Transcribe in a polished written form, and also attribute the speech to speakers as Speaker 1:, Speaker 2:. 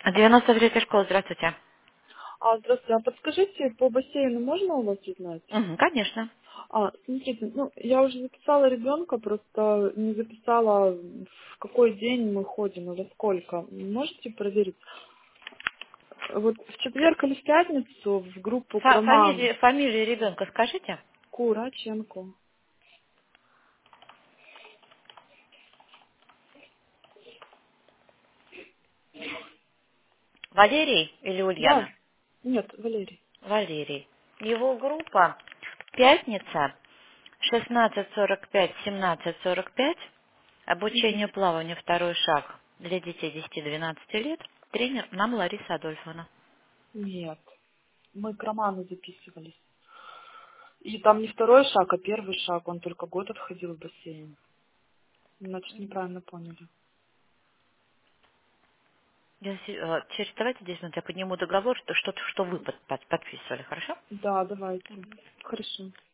Speaker 1: 93-я школа, здравствуйте.
Speaker 2: Здравствуйте, а подскажите, по бассейну можно у вас узнать?
Speaker 1: Мгм, конечно.
Speaker 2: Смотрите, ну, я уже записала ребенка, просто не записала, в какой день мы ходим и во сколько. Можете проверить? Вот в четверг или в пятницу в группу к Роману
Speaker 1: Фамилию ребенка скажите.
Speaker 2: Кураченко.
Speaker 1: Валерий или
Speaker 2: Да,
Speaker 1: Ульяна?
Speaker 2: нет, Валерий.
Speaker 1: Валерий. Его группа пятница 16:45-17:45.
Speaker 2: Мгм.
Speaker 1: Обучение плаванию второй шаг для детей 10-12 лет. Тренер нам Лариса Адольфовна.
Speaker 2: Нет, мы к Роману записывались. И там не второй шаг, а первый шаг. Он только год отходил в бассейн. Значит, неправильно поняли.
Speaker 1: Давайте 10 минут я подниму договор, что вы подписывали, хорошо?
Speaker 2: Да, давайте. Хорошо.